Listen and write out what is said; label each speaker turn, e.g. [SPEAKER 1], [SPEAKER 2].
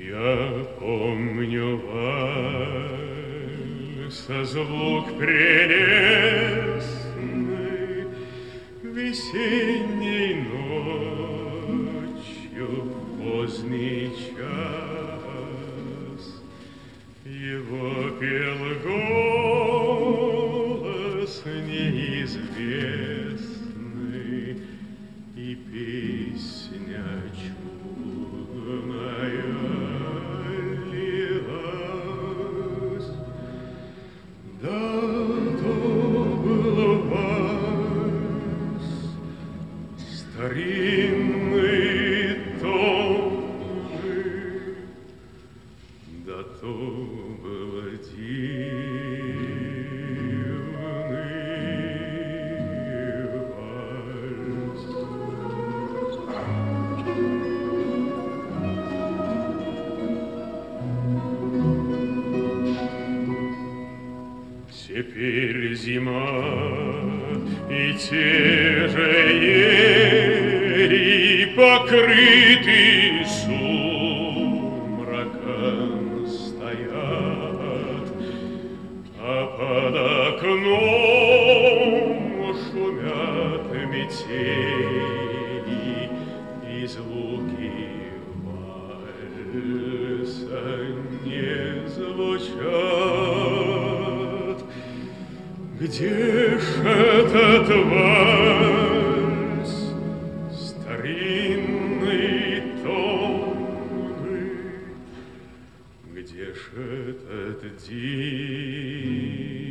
[SPEAKER 1] Я помню вальс, звук прелестный, весенней ночью в поздний час. Его пел голос неизвестный, и песня чудная лилась. Да, то был вальс, старинный, томный, да то был дивный вальс. Теперь зима, и те же ели, покрыты сумраком стоят, а под окном шумят метели, и звуки вальса не звучат. Где ж этот вальс, старинный, томный, где ж этот день?